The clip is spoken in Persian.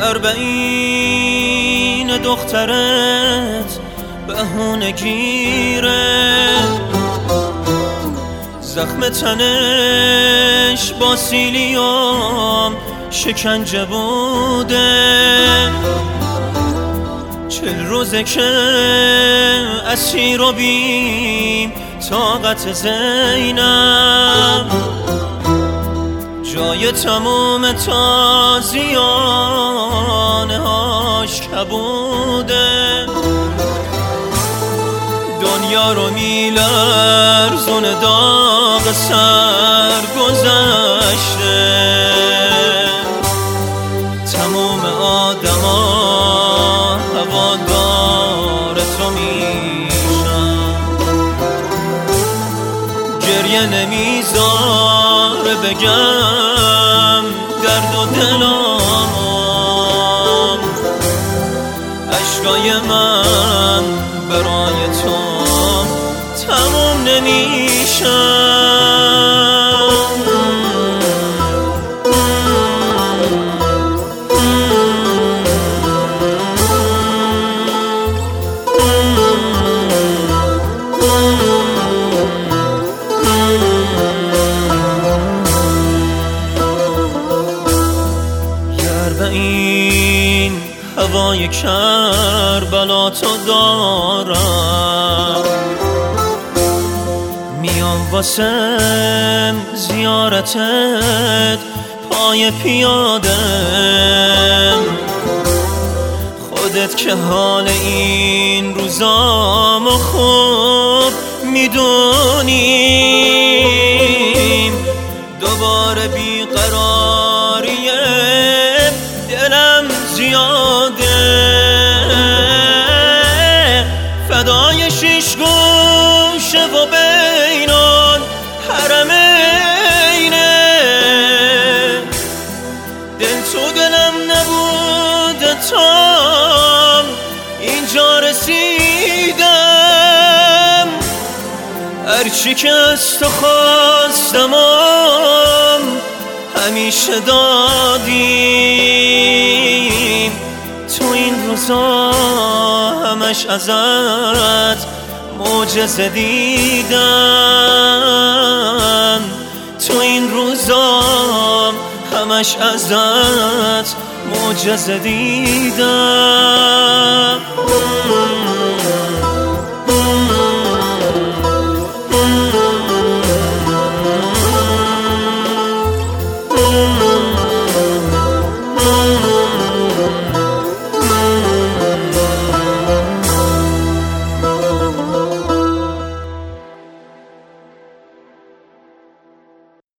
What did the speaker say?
40 دخترت بهونه گیره، زخم تنش با سیلیام شکنجه بوده. 40 روزه که اسیر و بیم طاقت زینب، جای تموم تازیانه هاش کبوده. دنیا رو میلرزون داغ سر گذشته، تموم آدما هوادار تو میشن. گریه نمیذاره بگم درد و دلام، اشکای من برای تو تموم نمیشن. این هوای کربلا تو دارم، میام واسه زیارتت پای پیاده. خودت که حال این روزامو خوب میدونیم، دوباره بیقراریه دلم زیاده. فدای 6 گوشه و بینان حرمینه، دل تو دلم نبوده تا اینجا رسیدم. هرچی که از تو خواستم همیشه دادیم. تو این روزا همش ازت معجزه دیدم، تو این روزا همش ازت معجزه دیدم.